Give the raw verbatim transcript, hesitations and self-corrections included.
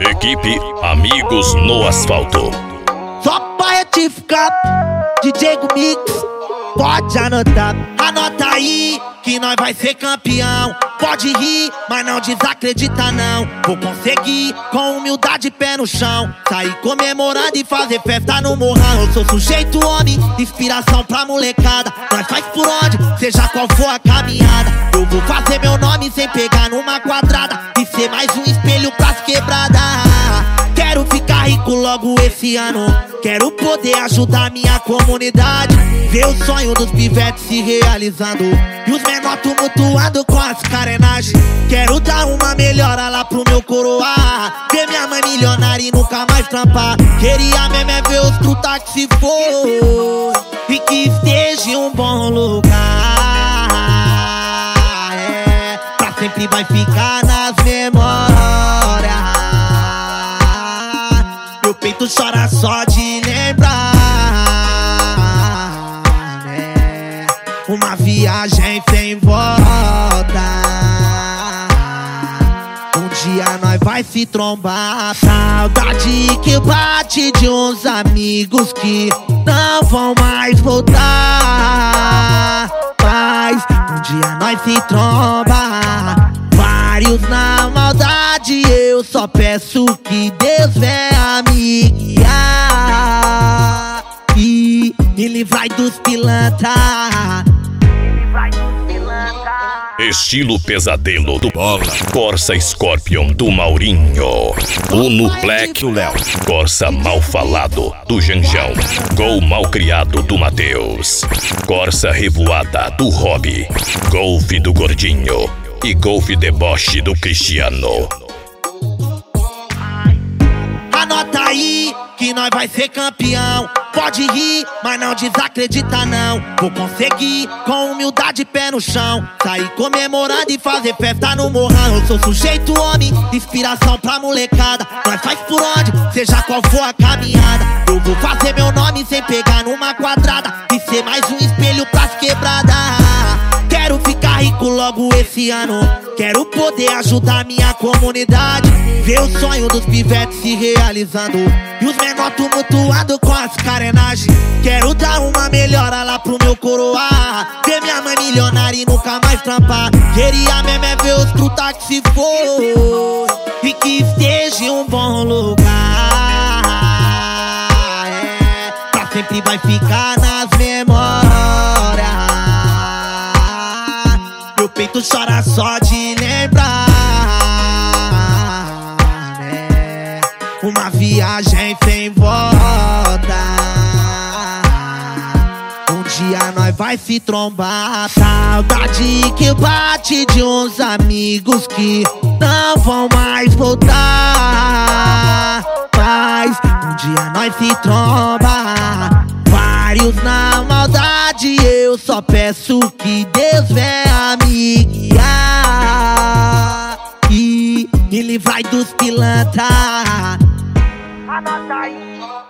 Equipe Amigos no Asfalto. Só pra retificar, D J Mix, pode anotar. Anota aí que nós vai ser campeão. Pode rir, mas não desacredita não. Vou conseguir, com humildade, pé no chão, sair comemorando e fazer festa no morrão. Eu sou sujeito homem, inspiração pra molecada. Nós faz por onde, seja qual for a caminhada. Eu vou fazer meu nome sem pegar numa quadrada e ser mais um espelho pras quebradas. Quero ficar rico logo esse ano. Quero poder ajudar minha comunidade, ver o sonho dos pivetes se realizando e os menor tumultuando com as carenagens. Quero dar uma melhora lá pro meu coroa, ver minha mãe milionária e nunca mais trampar. Queria mesmo é ver os truta que se for e que esteja em um bom lugar. É, pra sempre vai ficar nas memórias. Meu peito chora só de lembrar, né? Uma viagem sem volta. Um dia nós vai se trombar. Saudade que bate de uns amigos que não vão mais voltar. Mas um dia nós se tromba, vários na maldade. Eu só peço que Deus venha me guiar e me livrar dos pilantra. Estilo pesadelo do Bola, Corsa Scorpion do Maurinho, Uno Black do Léo, Corsa mal falado do Janjão, Gol mal criado do Matheus, Corsa revoada do Hobby, Golf do Gordinho e Golf deboche do Cristiano. Anota aí que nós vai ser campeão. Pode rir, mas não desacredita não. Vou conseguir, com humildade, pé no chão, sair comemorando e fazer festa no morrão. Eu sou sujeito homem, inspiração pra molecada. Nós faz por onde, seja qual for a caminhada. Eu vou fazer meu nome sem pegar numa quadrada e ser mais um espelho pras quebradas. Quero ficar rico logo esse ano. Quero poder ajudar minha comunidade, ver o sonho dos pivetes se realizando e os menor tumultuando com as carenagens. Quero dar uma melhora lá pro meu coroa, ver minha mãe milionária e nunca mais trampar. Queria mesmo é ver os truta que se for e que esteja em um bom lugar. É, pra sempre vai ficar nas memórias. Meu peito chora só de lembrar, né? Uma viagem sem volta. Um dia nós vai se trombar. Saudade que bate de uns amigos que não vão mais voltar. Mas um dia nós se tromba, vários na maldade. Eu só peço que Deus venha me guiar e me livrar dos pilantra. Anota aí.